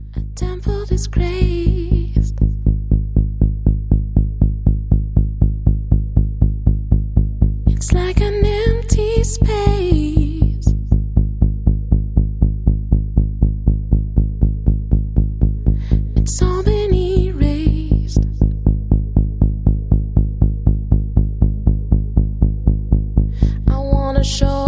A temple disgraced. It's like an empty space. It's all been erased. I wanna show